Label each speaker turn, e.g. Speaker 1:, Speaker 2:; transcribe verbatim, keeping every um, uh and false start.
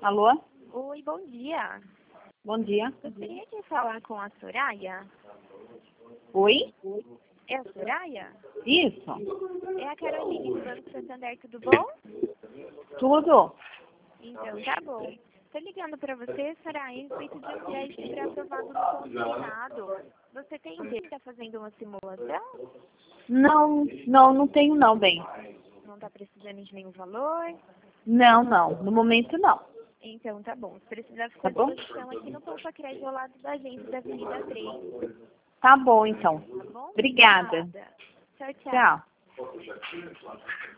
Speaker 1: Alô?
Speaker 2: Oi, bom dia.
Speaker 1: Bom dia.
Speaker 2: Gostaria de falar com a Soraya?
Speaker 1: Oi?
Speaker 2: É a Soraya?
Speaker 1: Isso.
Speaker 2: É a Caroline do Banco Santander, tudo bom?
Speaker 1: Tudo?
Speaker 2: Então, tá bom. Tô ligando para você, Soraya, a respeito de um crédito pré-aprovado no consignado. Você tem interesse em estar fazendo uma simulação?
Speaker 1: Não, não, não tenho não, bem.
Speaker 2: Não está precisando de nenhum valor?
Speaker 1: Não, não. No momento não.
Speaker 2: Então, tá bom. Se precisar, fica
Speaker 1: Tá
Speaker 2: à
Speaker 1: bom?
Speaker 2: disposição aqui no Poupa Crédito ao lado da agência da Avenida três.
Speaker 1: Tá bom, então.
Speaker 2: Tá bom?
Speaker 1: Obrigada.
Speaker 2: Obrigada. Tchau, tchau.
Speaker 1: Tchau.